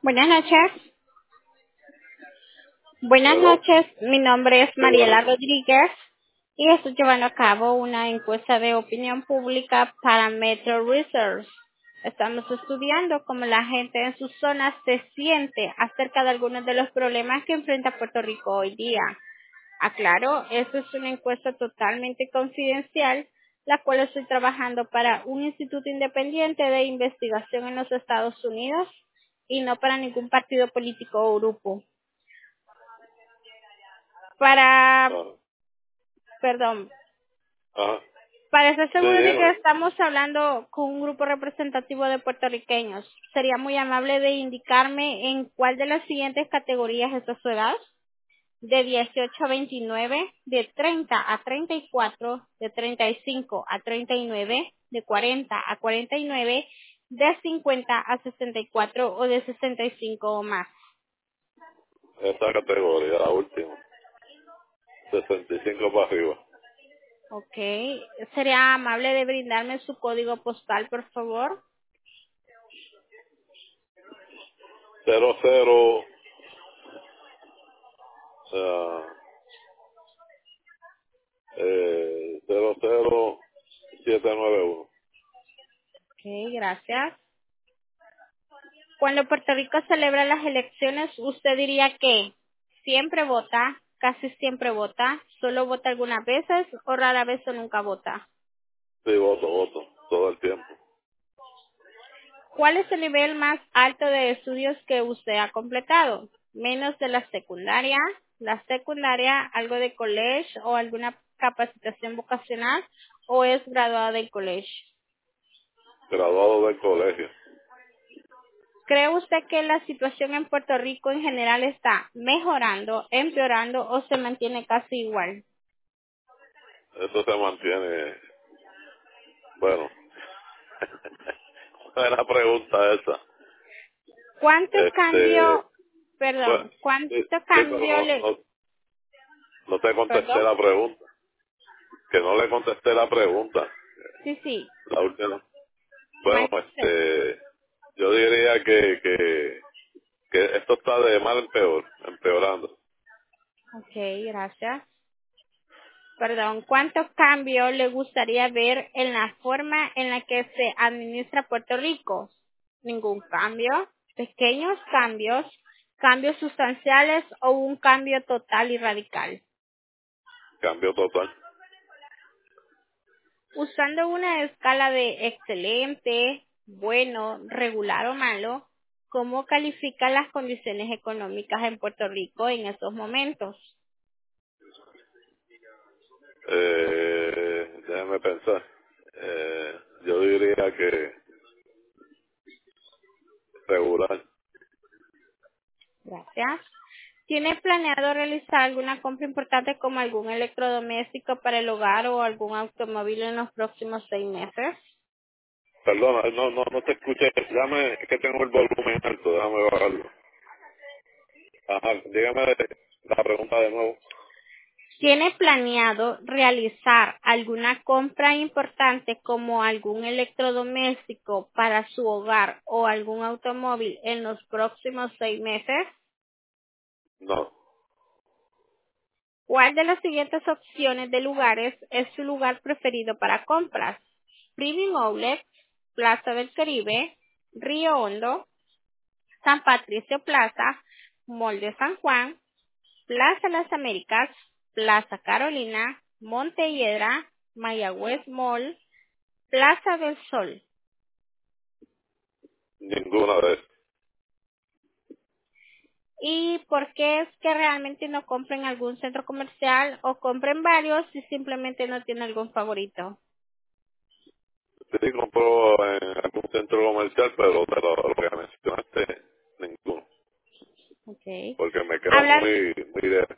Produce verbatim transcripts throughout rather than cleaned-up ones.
Buenas noches. Buenas Hello. noches. Mi nombre es Sí, bueno. Mariela Rodríguez y estoy llevando a cabo una encuesta de opinión pública para Metro Research. Estamos estudiando cómo la gente en sus zonas se siente acerca de algunos de los problemas que enfrenta Puerto Rico hoy día. Aclaro, esto es una encuesta totalmente confidencial, la cual estoy trabajando para un instituto independiente de investigación en los Estados Unidos y no para ningún partido político o grupo. Para, Ah, perdón, ajá. para estar Sí, seguro de que dígame. estamos hablando con un grupo representativo de puertorriqueños, ¿sería muy amable de indicarme en cuál de las siguientes categorías está su edad? De dieciocho a veintinueve, de treinta a treinta y cuatro, de treinta y cinco a treinta y nueve, de cuarenta a cuarenta y nueve, de cincuenta a sesenta y cuatro o de sesenta y cinco o más. Esta categoría, la última. sesenta y cinco para arriba. Ok, ¿sería amable de brindarme su código postal, por favor? Cero cero, ah, eh, cero cero siete nueve uno. Ok, gracias. Cuando Puerto Rico celebra las elecciones, ¿usted diría que siempre vota, casi siempre vota, solo vota algunas veces o rara vez o nunca vota? Sí, voto, voto. Todo el tiempo. ¿Cuál es el nivel más alto de estudios que usted ha completado? ¿Menos de la secundaria, la secundaria, algo de college o alguna capacitación vocacional o es graduado del college? Graduado del colegio. ¿Cree usted que la situación en Puerto Rico en general está mejorando, empeorando o se mantiene casi igual? Eso se mantiene. Bueno, buena pregunta esa. ¿Cuánto Este, cambio, perdón, bueno, cuánto sí, sí, pero cambio no, le, no, no te contesté perdón? la pregunta. Que no le contesté la pregunta. Sí, sí, La última. Bueno, mándese. este, yo diría que, que, que esto está de mal en peor, empeorando. Ok, gracias. Perdón, ¿cuánto cambio le gustaría ver en la forma en la que se administra Puerto Rico? Ningún cambio, pequeños cambios, cambios sustanciales o un cambio total y radical. Cambio total. Usando una escala de excelente, bueno, regular o malo, ¿cómo califica las condiciones económicas en Puerto Rico en estos momentos? Eh, déjame pensar. Eh, yo diría que regular. Gracias. ¿Tiene planeado realizar alguna compra importante como algún electrodoméstico para el hogar o algún automóvil en los próximos seis meses? Perdona, no, no, no te escuché. Dame, es que tengo el volumen alto, déjame bajarlo. Ajá, dígame la pregunta de nuevo. ¿Tiene planeado realizar alguna compra importante como algún electrodoméstico para su hogar o algún automóvil en los próximos seis meses? No, ¿Cuál de las siguientes opciones de lugares es su lugar preferido para compras? Premium Outlet, Plaza del Caribe, Río Hondo, San Patricio Plaza, Mall de San Juan, Plaza Las Américas, Plaza Carolina, Montelledra, Mayagüez Mall, Plaza del Sol. ninguna de esas. ¿Y por qué es que realmente no compren algún centro comercial o compren varios si simplemente no tiene algún favorito? Sí, compro en algún centro comercial, pero de lo, lo que mencionaste, ninguno. Okay. Porque me queda Hablan, muy, muy de...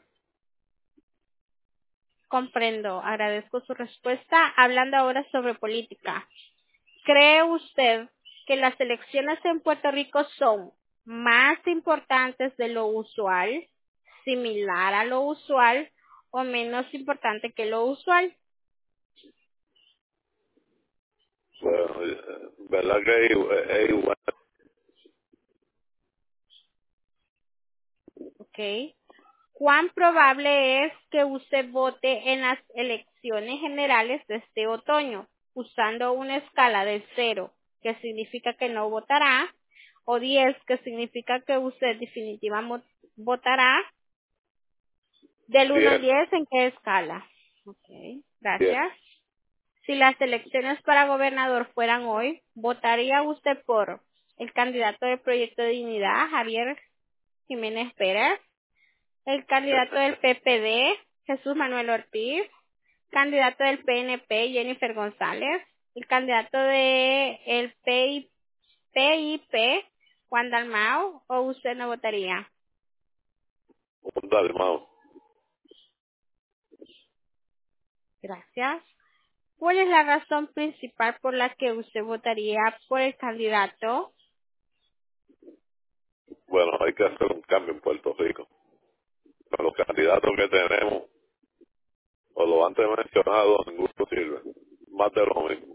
comprendo, agradezco su respuesta. Hablando ahora sobre política. ¿Cree usted que las elecciones en Puerto Rico son más importantes de lo usual, similar a lo usual o menos importante que lo usual? Bueno, eh, ¿verdad que es, igu- es igual? ¿ok? ¿Cuán probable es que usted vote en las elecciones generales de este otoño? Usando una escala de cero, que significa que no votará, o diez, que significa que usted definitivamente votará. Del uno al diez, diez, ¿en qué escala? Ok, diez. gracias. Si las elecciones para gobernador fueran hoy, ¿votaría usted por el candidato del Proyecto de Dignidad, Javier Jiménez Pérez? El candidato del P P D, Jesús Manuel Ortiz. Candidato del P N P, Jennifer González. El candidato de el P I P, Juan Dalmau. ¿O usted no votaría? Un dalmao. Gracias. ¿Cuál es la razón principal por la que usted votaría por el candidato? Bueno, hay que hacer un cambio en Puerto Rico. Con los candidatos que tenemos, o lo antes mencionado, ninguno sirve. Más de lo mismo.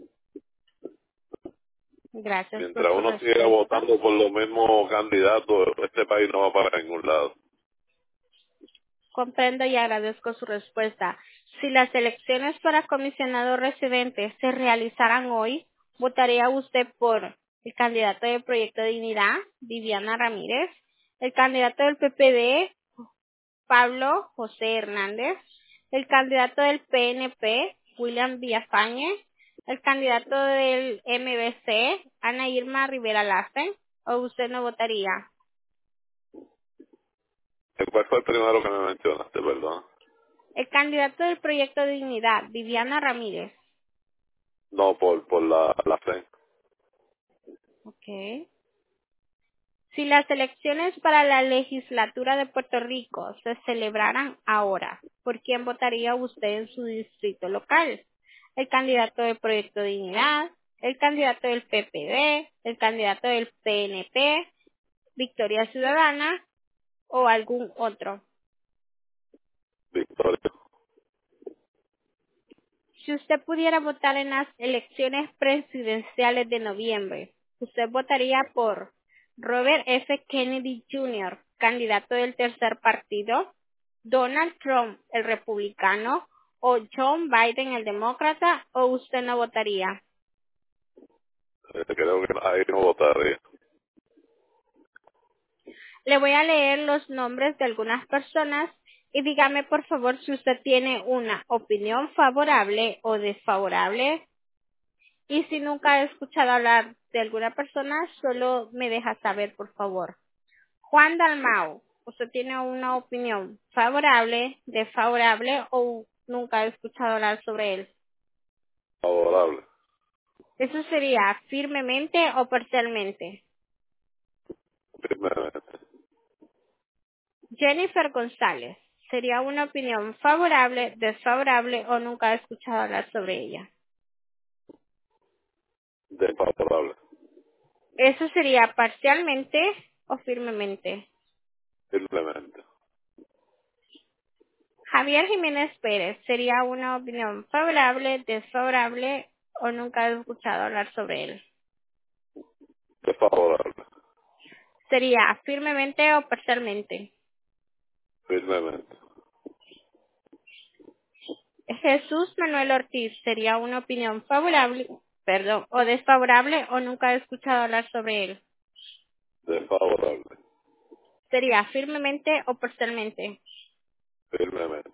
Gracias por Mientras su uno siga respuesta. votando por los mismos candidatos, este país no va para ningún lado. Comprendo y agradezco su respuesta. Si las elecciones para comisionado residente se realizaran hoy, ¿votaría usted por el candidato del Proyecto de Dignidad, Viviana Ramírez, el candidato del P P D, Pablo José Hernández, el candidato del P N P, William Villafañe, el candidato del M B C, Ana Irma Rivera Lassen, o usted no votaría? ¿Cuál fue el primero que me mencionaste, perdón? El candidato del Proyecto de Dignidad, Viviana Ramírez. No, por, por la, la fe. Okay. Si las elecciones para la legislatura de Puerto Rico se celebraran ahora, ¿por quién votaría usted en su distrito local? ¿El candidato del Proyecto de Dignidad, el candidato del P P D, el candidato del P N P, Victoria Ciudadana o algún otro? Victoria. Si usted pudiera votar en las elecciones presidenciales de noviembre, ¿usted votaría por Robert F. Kennedy junior, candidato del tercer partido, Donald Trump, el republicano, o John Biden, el demócrata, o usted no votaría? Eh, creo que ahí no votaría. Le voy a leer los nombres de algunas personas y dígame por favor si usted tiene una opinión favorable o desfavorable. Y si nunca ha escuchado hablar de alguna persona, solo me deja saber, por favor. Juan Dalmau, ¿usted tiene una opinión favorable, desfavorable o nunca ha escuchado hablar sobre él? Favorable. Eso sería firmemente o parcialmente. Firmemente. Jennifer González, ¿sería una opinión favorable, desfavorable o nunca ha escuchado hablar sobre ella? Desfavorable. Eso sería parcialmente o firmemente. Firmemente. Javier Jiménez Pérez, ¿sería una opinión favorable, desfavorable o nunca he escuchado hablar sobre él? Desfavorable. ¿Sería firmemente o parcialmente? Firmemente. Jesús Manuel Ortiz, ¿sería una opinión favorable, perdón, o desfavorable o nunca he escuchado hablar sobre él? Desfavorable. ¿Sería firmemente o parcialmente? Firmemente.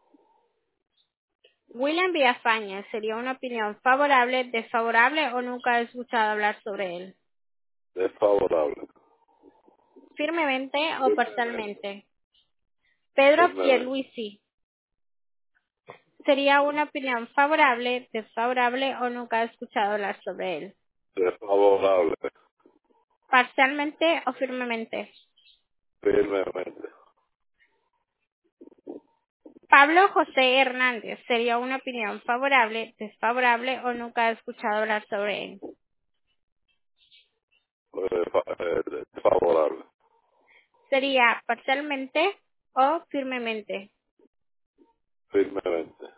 William Villafañe, ¿sería una opinión favorable, desfavorable o nunca he escuchado hablar sobre él? Desfavorable. ¿Firmemente o Firmemente. parcialmente? Pedro Firmemente. Pierluisi, ¿sería una opinión favorable, desfavorable o nunca he escuchado hablar sobre él? Desfavorable. ¿Parcialmente o firmemente? Firmemente. Pablo José Hernández, ¿sería una opinión favorable, desfavorable o nunca he escuchado hablar sobre él? Eh, fa- eh, Desfavorable. ¿Sería parcialmente o firmemente? Firmemente.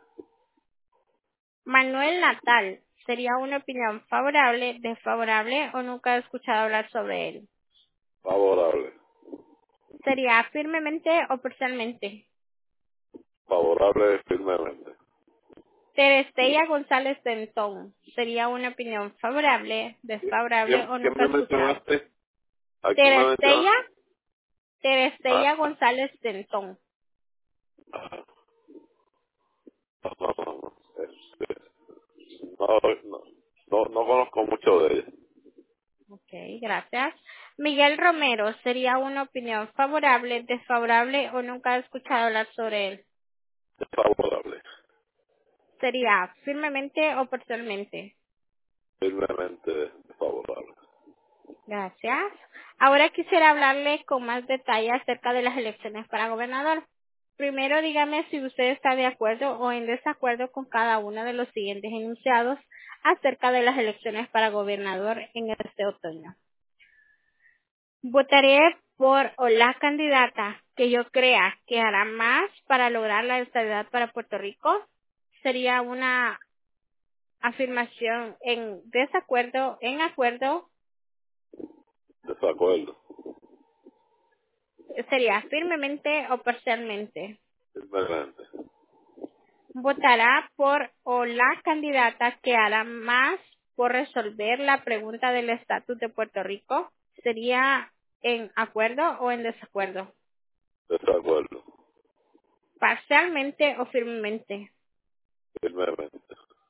Manuel Natal, ¿sería una opinión favorable, desfavorable o nunca he escuchado hablar sobre él? Favorable. ¿Sería firmemente o parcialmente? Favorable firmemente. Terestella González Tentón. ¿Sería una opinión favorable, desfavorable ¿Quién, o quién nunca me escuchado? mencionaste? ¿A quién me Terestella, mencionaste? Terestella Ah, González Tentón. ah, no, no, no, no. Este, no, no, no, no conozco mucho de ella. Ok, gracias. Miguel Romero. ¿Sería una opinión favorable, desfavorable o nunca he escuchado hablar sobre él? Es favorable. ¿Sería firmemente o parcialmente? Firmemente favorable. Gracias. Ahora quisiera hablarle con más detalle acerca de las elecciones para gobernador. Primero, dígame si usted está de acuerdo o en desacuerdo con cada uno de los siguientes enunciados acerca de las elecciones para gobernador en este otoño. Votaré por o la candidata que yo crea que hará más para lograr la estabilidad para Puerto Rico. Sería una afirmación en desacuerdo, en acuerdo. Desacuerdo. Sería firmemente o parcialmente. Firmemente. Votará por o la candidata que hará más por resolver la pregunta del estatus de Puerto Rico. Sería en acuerdo o en desacuerdo. Desacuerdo. Parcialmente o firmemente. Firmemente.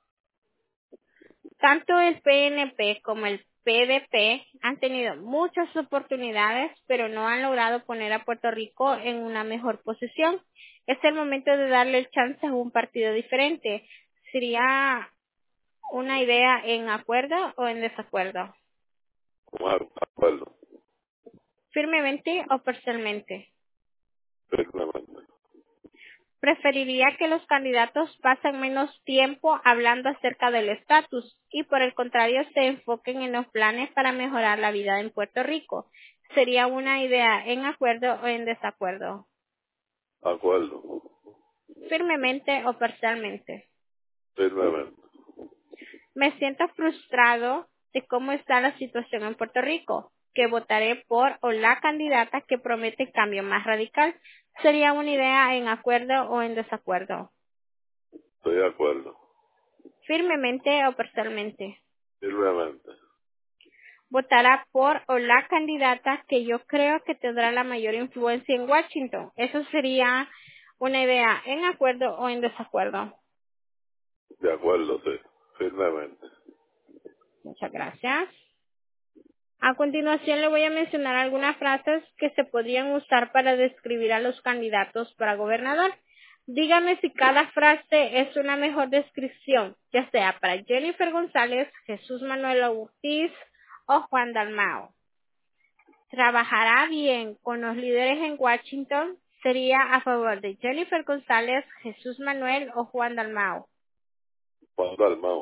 Tanto el P N P como el P D P han tenido muchas oportunidades, pero no han logrado poner a Puerto Rico en una mejor posición. Es el momento de darle el chance a un partido diferente. Sería una idea en acuerdo o en desacuerdo. Un acuerdo. Firmemente o parcialmente. Firmemente. Preferiría que los candidatos pasen menos tiempo hablando acerca del estatus y por el contrario se enfoquen en los planes para mejorar la vida en Puerto Rico. Sería una idea en acuerdo o en desacuerdo. Acuerdo. Firmemente o parcialmente. Firmemente. Me siento frustrado de cómo está la situación en Puerto Rico, que votaré por o la candidata que promete cambio más radical. Sería una idea en acuerdo o en desacuerdo. Estoy de acuerdo. Firmemente o parcialmente. Firmemente. Votará por o la candidata que yo creo que tendrá la mayor influencia en Washington. Eso sería una idea en acuerdo o en desacuerdo. De acuerdo, sí. Firmemente. Muchas gracias. A continuación le voy a mencionar algunas frases que se podrían usar para describir a los candidatos para gobernador. Dígame si cada frase es una mejor descripción, ya sea para Jennifer González, Jesús Manuel Ortiz o Juan Dalmao. Trabajará bien con los líderes en Washington. Sería a favor de Jennifer González, Jesús Manuel o Juan Dalmao. Juan Dalmao.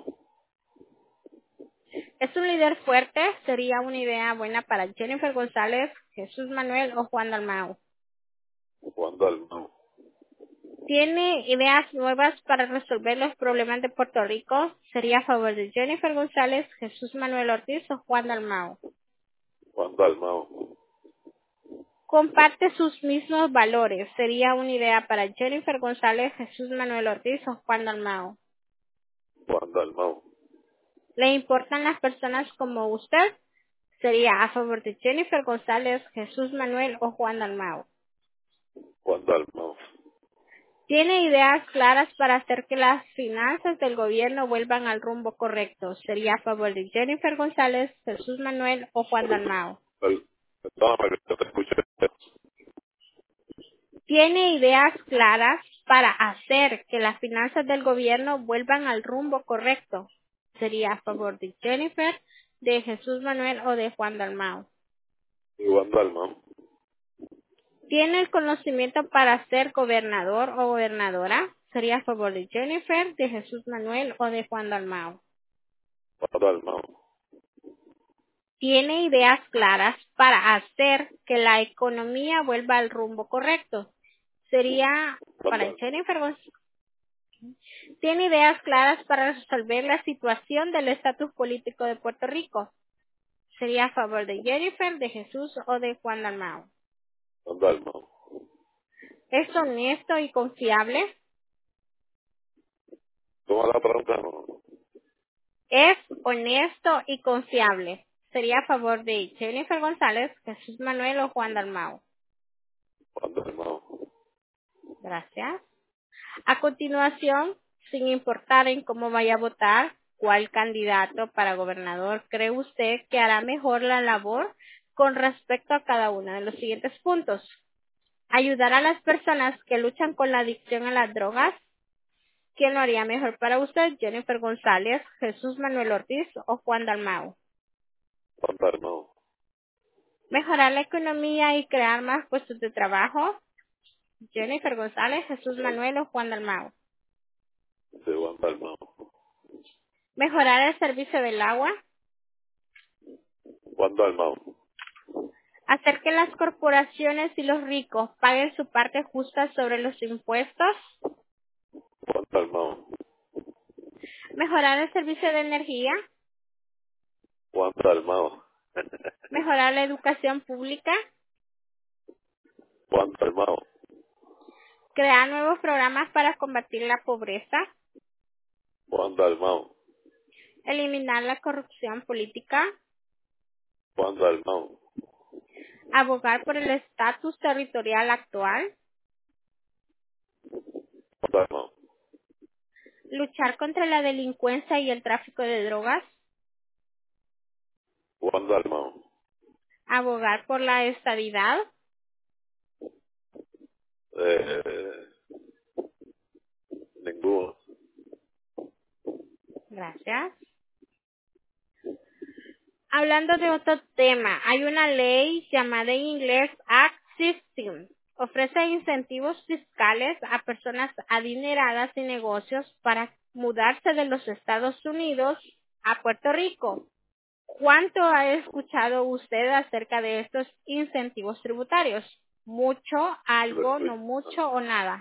Es un líder fuerte. Sería una idea buena para Jennifer González, Jesús Manuel o Juan Dalmao. Juan Dalmao. Tiene ideas nuevas para resolver los problemas de Puerto Rico. Sería a favor de Jennifer González, Jesús Manuel Ortiz o Juan Dalmao. Juan Dalmao. Comparte sus mismos valores. Sería una idea para Jennifer González, Jesús Manuel Ortiz o Juan Dalmao. Juan Dalmao. ¿Le importan las personas como usted? Sería a favor de Jennifer González, Jesús Manuel o Juan Dalmao. Juan Dalmao. Tiene ideas claras para hacer que las finanzas del gobierno vuelvan al rumbo correcto. Sería a favor de Jennifer González, Jesús Manuel o Juan Dalmao. Perdóname que te escuché. Tiene ideas claras para hacer que las finanzas del gobierno vuelvan al rumbo correcto. Sería a favor de Jennifer, de Jesús Manuel o de Juan Dalmao. Juan Dalmao. ¿Tiene el conocimiento para ser gobernador o gobernadora? Sería a favor de Jennifer, de Jesús Manuel o de Juan Dalmao. Juan Dalmao. Tiene ideas claras para hacer que la economía vuelva al rumbo correcto. Sería Juan para Dalmao. Jennifer González. Tiene ideas claras para resolver la situación del estatus político de Puerto Rico. Sería a favor de Jennifer, de Jesús o de Juan Dalmao. Juan Dalmau. ¿Es honesto y confiable? ¿Cómo es la pregunta? No, Es honesto y confiable. Sería a favor de Jennifer González, Jesús Manuel o Juan Dalmau. Juan Dalmau. Gracias. A continuación, sin importar en cómo vaya a votar, cuál candidato para gobernador cree usted que hará mejor la labor con respecto a cada uno de los siguientes puntos. Ayudar a las personas que luchan con la adicción a las drogas. ¿Quién lo haría mejor para usted? Jennifer González, Jesús Manuel Ortiz o Juan Dalmau. Juan Dalmau. Mejorar la economía y crear más puestos de trabajo. Jennifer González, Jesús Manuel o Juan Dalmau. Sí, Juan Dalmau. Mejorar el servicio del agua. Juan Dalmau. Hacer que las corporaciones y los ricos paguen su parte justa sobre los impuestos. Juan Dalmau. Mejorar el servicio de energía. Juan Dalmau. Mejorar la educación pública. Juan Dalmau. Crear nuevos programas para combatir la pobreza. Juan Dalmau. Eliminar la corrupción política. Juan Dalmau. Abogar por el estatus territorial actual. Juan Dalmau. Luchar contra la delincuencia y el tráfico de drogas. Juan Dalmau. Abogar por la estabilidad. Eh, ninguno. Gracias. Hablando de otro tema, hay una ley llamada en inglés Act System. Ofrece incentivos fiscales a personas adineradas y negocios para mudarse de los Estados Unidos a Puerto Rico. ¿Cuánto ha escuchado usted acerca de estos incentivos tributarios? ¿Mucho, algo, no mucho o nada?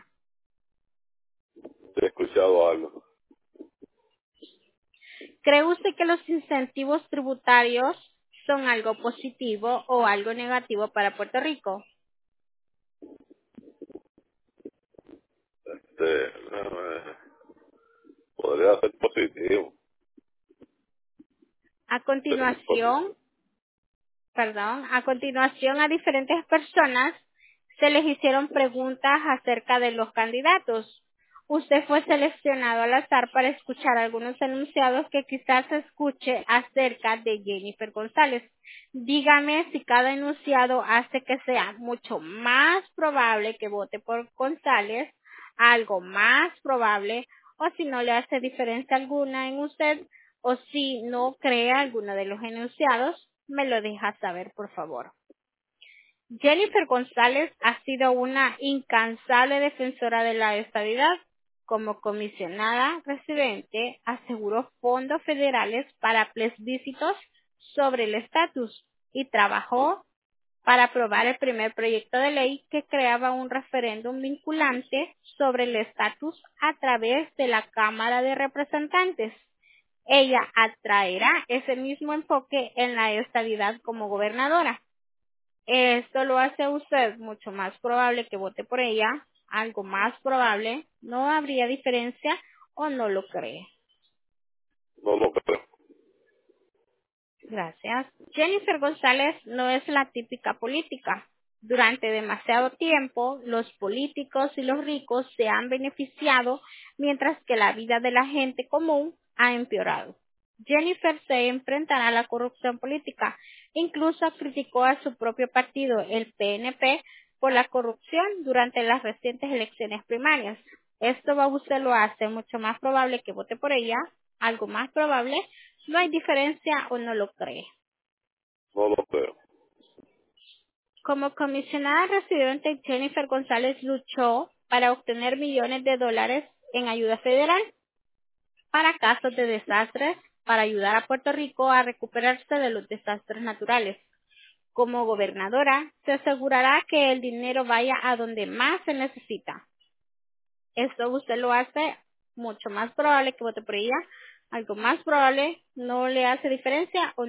He escuchado algo. ¿Cree usted que los incentivos tributarios son algo positivo o algo negativo para Puerto Rico? Este, eh, podría ser positivo. A Ser continuación, positivo. perdón, a continuación a diferentes personas se les hicieron preguntas acerca de los candidatos. Usted fue seleccionado al azar para escuchar algunos enunciados que quizás escuche acerca de Jennifer González. Dígame si cada enunciado hace que sea mucho más probable que vote por González, algo más probable, o si no le hace diferencia alguna en usted, o si no cree alguno de los enunciados, me lo deja saber, por favor. Jennifer González ha sido una incansable defensora de la estabilidad. Como comisionada residente, aseguró fondos federales para plebiscitos sobre el estatus y trabajó para aprobar el primer proyecto de ley que creaba un referéndum vinculante sobre el estatus a través de la Cámara de Representantes. Ella atraerá ese mismo enfoque en la estabilidad como gobernadora. Esto lo hace a usted mucho más probable que vote por ella, algo más probable, no habría diferencia o no lo cree. No lo creo. Gracias. Jennifer González no es la típica política. Durante demasiado tiempo, los políticos y los ricos se han beneficiado, mientras que la vida de la gente común ha empeorado. Jennifer se enfrentará a la corrupción política. Incluso criticó a su propio partido, el P N P, por la corrupción durante las recientes elecciones primarias. Esto a usted lo hace mucho más probable que vote por ella, algo más probable, no hay diferencia o no lo cree. No lo creo. Como comisionada residente, Jennifer González luchó para obtener millones de dólares en ayuda federal para casos de desastres, para ayudar a Puerto Rico a recuperarse de los desastres naturales. Como gobernadora, se asegurará que el dinero vaya a donde más se necesita. Esto usted lo hace mucho más probable que vote por ella, algo más probable, no le hace diferencia o no lo cree.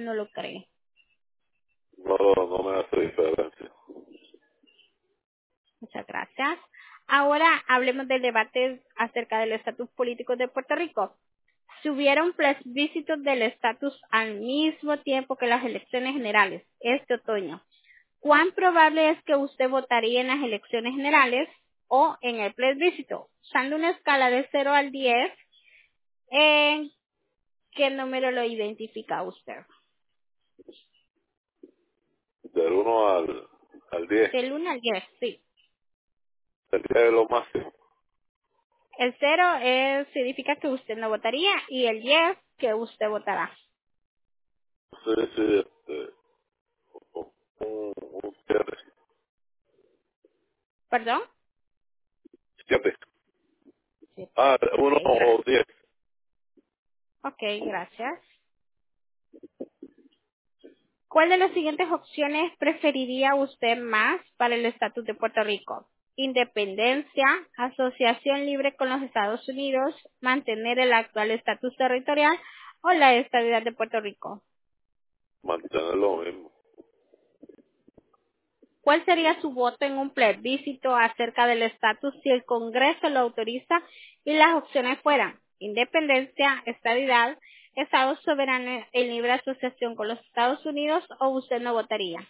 No, no me hace diferencia. gracias. Ahora hablemos del debate acerca del estatus político de Puerto Rico. Si hubiera un plebiscito del estatus al mismo tiempo que las elecciones generales este otoño, ¿cuán probable es que usted votaría en las elecciones generales o en el plebiscito? Usando una escala de cero al diez, ¿en qué número lo identifica usted? Del uno al, al diez. Del uno al diez, sí. El diez es lo máximo. El cero es, significa que usted no votaría y el diez que usted votará. Sí, sí, este, un, un siete. ¿Perdón? Siete. Sí. Ah, Ok, uno o gracias. diez. Ok, gracias. ¿Cuál de las siguientes opciones preferiría usted más para el estatus de Puerto Rico? Independencia, asociación libre con los Estados Unidos, mantener el actual estatus territorial o la estabilidad de Puerto Rico. Mantener lo mismo. ¿Cuál sería su voto en un plebiscito acerca del estatus si el Congreso lo autoriza y las opciones fueran independencia, estabilidad, Estado soberano en libre asociación con los Estados Unidos o usted no votaría?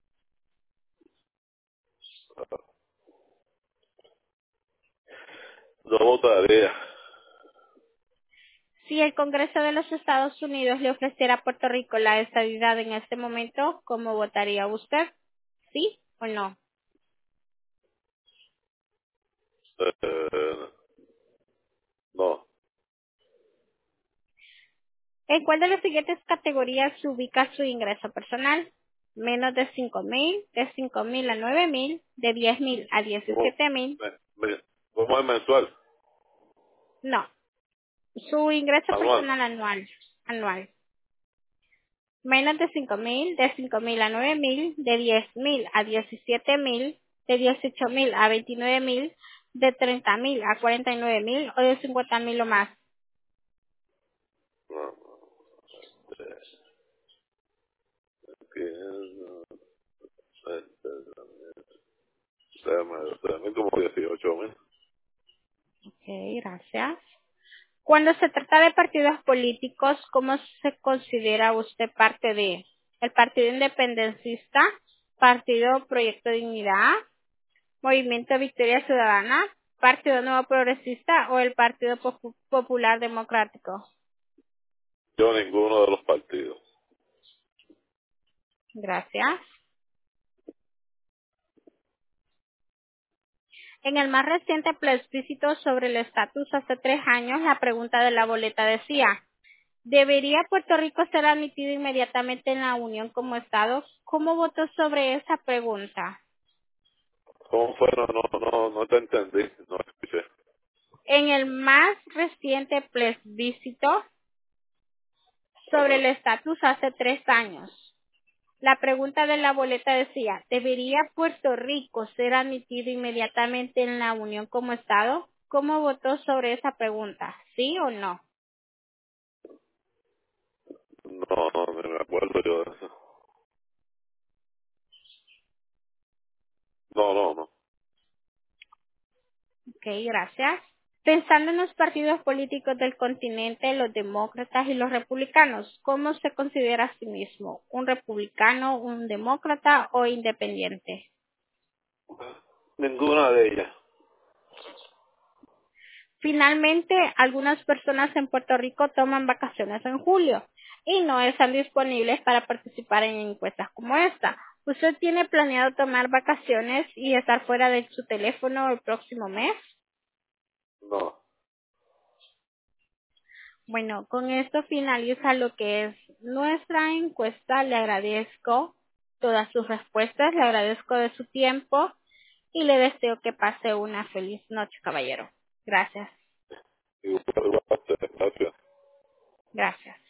No votaría. Si el Congreso de los Estados Unidos le ofreciera a Puerto Rico la estabilidad en este momento, ¿cómo votaría usted? ¿Sí o no? Eh, no. ¿En cuál de las siguientes categorías se ubica su ingreso personal? Menos de cinco mil, de cinco mil a nueve mil, de diez mil a ¿Cómo, diecisiete mil. me, me, ¿Cómo es mensual? No, su ingreso Anual. personal anual. Anual. Menos de cinco mil, de cinco mil a nueve mil, de diez mil a diecisiete mil, de dieciocho mil a veintinueve mil, de treinta mil a cuarenta y nueve mil o de cincuenta mil o más. No, este, que, este, se me, se me como dieciocho mil. Ok, gracias. Cuando se trata de partidos políticos, ¿cómo se considera usted parte de? ¿El Partido Independentista, Partido Proyecto Dignidad, Movimiento Victoria Ciudadana, Partido Nuevo Progresista o el Partido Popu- Popular Democrático? Yo ninguno de los partidos. Gracias. En el más reciente plebiscito sobre el estatus hace tres años, la pregunta de la boleta decía, ¿debería Puerto Rico ser admitido inmediatamente en la Unión como Estado? ¿Cómo votó sobre esa pregunta? ¿Cómo fue? No, no, no, no te entendí. No escuché. En el más reciente plebiscito sobre Ajá. el estatus hace tres años, la pregunta de la boleta decía, ¿debería Puerto Rico ser admitido inmediatamente en la Unión como Estado? ¿Cómo votó sobre esa pregunta? ¿Sí o no? No, no, ni me acuerdo yo de eso. No, no, no. Ok, gracias. Pensando en los partidos políticos del continente, los demócratas y los republicanos, ¿cómo se considera a sí mismo? ¿Un republicano, un demócrata o independiente? Ninguna de ellas. Finalmente, algunas personas en Puerto Rico toman vacaciones en julio y no están disponibles para participar en encuestas como esta. ¿Usted tiene planeado tomar vacaciones y estar fuera de su teléfono el próximo mes? No. Bueno, con esto finaliza lo que es nuestra encuesta. Le agradezco todas sus respuestas, le agradezco de su tiempo y le deseo que pase una feliz noche, caballero. Gracias. Igual, igual, gracias. Gracias.